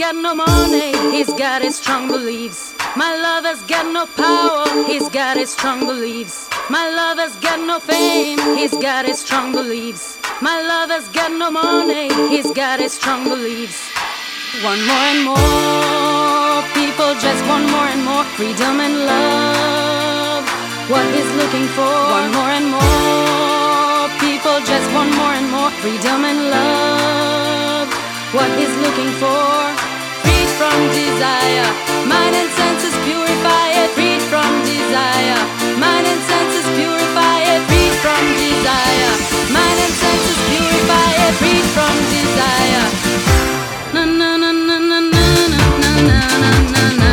got no money, he's got his strong beliefs. My lover's got no power, he's got his strong beliefs. My lover's got no fame, he's got his strong beliefs. My lover's got no money, he's got his strong beliefs. Want more and more, people just want more and more freedom and love. What he's looking for, want more and more, people just want more and more freedom and love. What he's looking for, freed from desire, mind and senses purify it. Freed from desire, mind and senses purify it. Freed from desire, mind and senses purify it. Freed from desire. Na na na na na na na na na na na.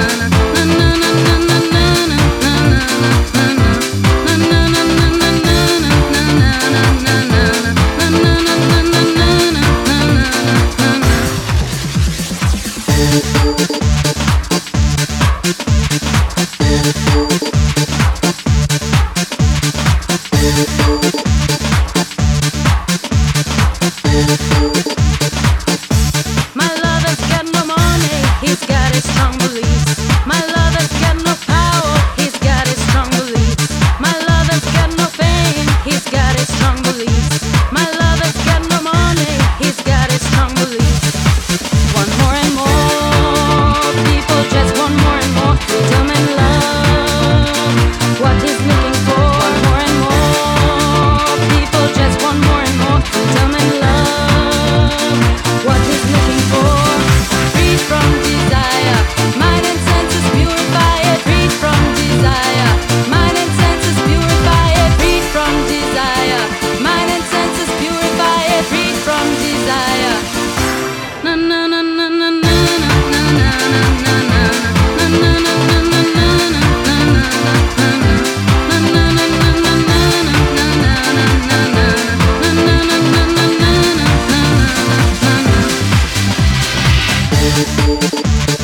My lover's got no money, he's got his strong beliefs. My lover's got no power, he's got his strong beliefs. My lover's got no fame, he's got his strong beliefs. My lover's got no money, he's got his strong beliefs. Want more and more, people just want more and more freedom and love. What he's looking for, want more and more, people just want more and more freedom and love. What he's looking for, freed from desire, mind and senses purify it. Freed from desire, mind and senses purify it. Freed from desire, mind and senses purify it. Freed from desire. Na na na na na na na na na na. Thank you.